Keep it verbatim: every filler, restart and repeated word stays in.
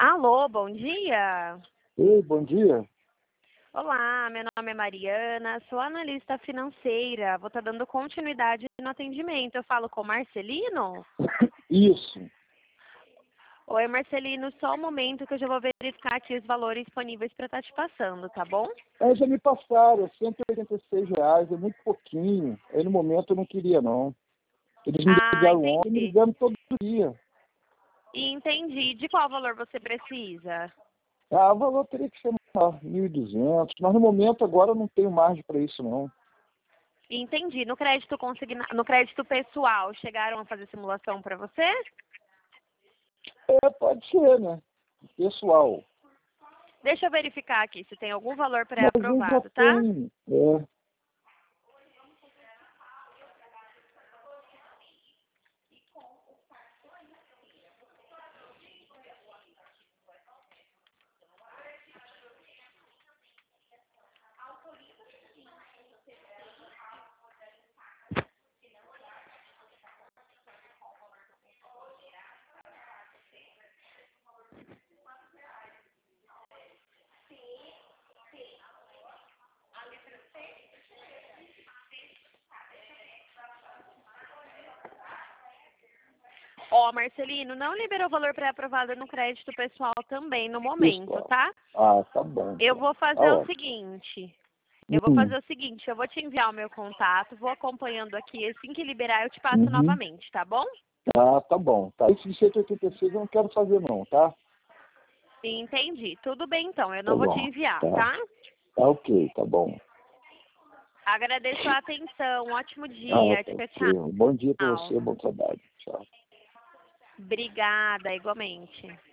Alô, bom dia. Ei, bom dia. Olá, meu nome é Mariana, sou analista financeira. Vou estar dando continuidade no atendimento. Eu falo com o Marcelino? Isso. Oi, Marcelino, só um momento que eu já vou verificar aqui os valores disponíveis para estar te passando, tá bom? É, já me passaram, é cento e oitenta e seis reais, é muito pouquinho. Aí no momento eu não queria, não. Eles me Ah, ligaram ontem, me entendi. ligando todo dia. Entendi. De qual valor você precisa? Ah, o valor teria que ser mil e duzentos, mas no momento agora eu não tenho margem para isso, não. Entendi. No crédito consigna... no crédito pessoal, chegaram a fazer simulação para você? É, pode ser, né? Pessoal. Deixa eu verificar aqui se tem algum valor Mas eu já pré-aprovado, tá? tenho. É. Ó, Marcelino, não liberou valor pré-aprovado no crédito pessoal também no momento, Pessoal. tá? Ah, tá bom. Eu Então. vou Tá fazer o ótimo. seguinte. Eu vou Hum. fazer o seguinte, eu vou te enviar o meu contato, vou acompanhando aqui, assim que liberar eu te passo Uhum. novamente, tá bom? Ah, tá bom. Tá. Esse de cento e oitenta e seis eu não quero fazer, não, tá? Entendi. Tudo bem então, eu Tá não vou te bom. enviar, Tá. tá? Tá ok, tá bom. Agradeço a atenção, um ótimo Ah, dia, tá tchau, ok. Um bom dia para tchau. você, bom trabalho. Tchau. Obrigada, igualmente.